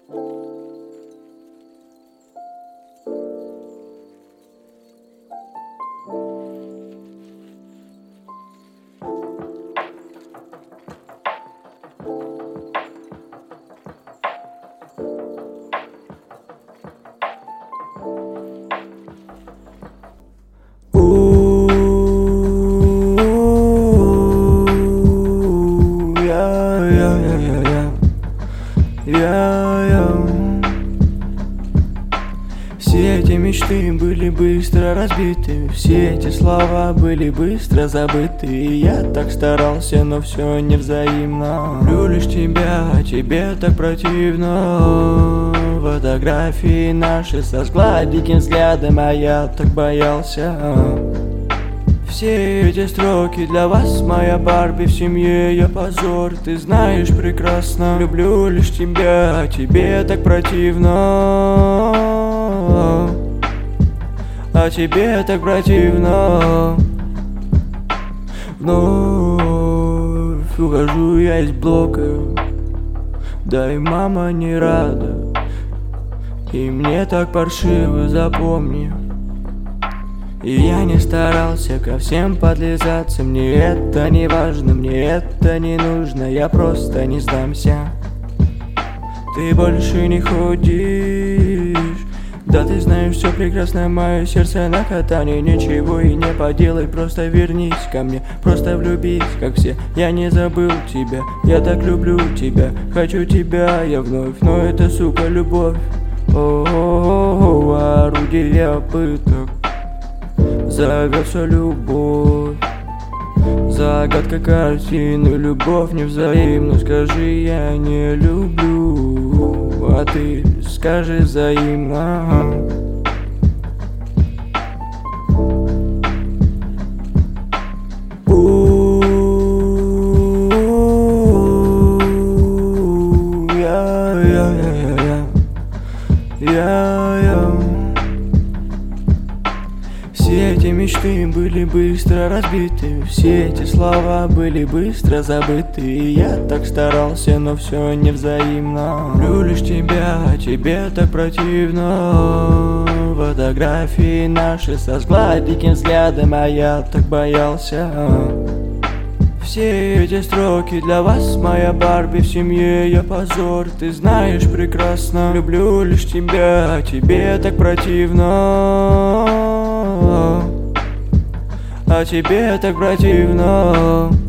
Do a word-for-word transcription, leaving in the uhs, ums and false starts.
Все эти мечты были быстро разбиты, все эти слова были быстро забыты. И я так старался, но все невзаимно. Люблю лишь тебя, а тебе так противно. Фотографии наши со сгладеньким взглядом, а я так боялся. Все эти строки для вас, моя Барби, в семье я позор, ты знаешь прекрасно. Люблю лишь тебя, а тебе так противно. А тебе так противно. Вновь ухожу я из блока, да и мама не рада. И мне так паршиво, запомни. И я не старался ко всем подлизаться. Мне это не важно, мне это не нужно. Я просто не сдамся. Ты больше не ходишь. Да ты знаешь все прекрасно, мое сердце на катании. Ничего и не поделай, просто вернись ко мне. Просто влюбись, как все, я не забыл тебя. Я так люблю тебя, хочу тебя я вновь. Но это, сука, любовь. О-о-о-о, орудие пыток. Зовется любовь. Загадка картины, любовь невзаимна. Скажи, я не люблю, а ты скажи взаимно. Все эти мечты были быстро разбиты, все эти слова были быстро забыты. И я так старался, но все невзаимно. Люблю лишь тебя, а тебе так противно. Фотографии наши со сгладеньким взглядом, а я так боялся. Все эти строки для вас, моя Барби, в семье я позор, ты знаешь прекрасно. Люблю лишь тебя, а тебе так противно. А тебе так противно.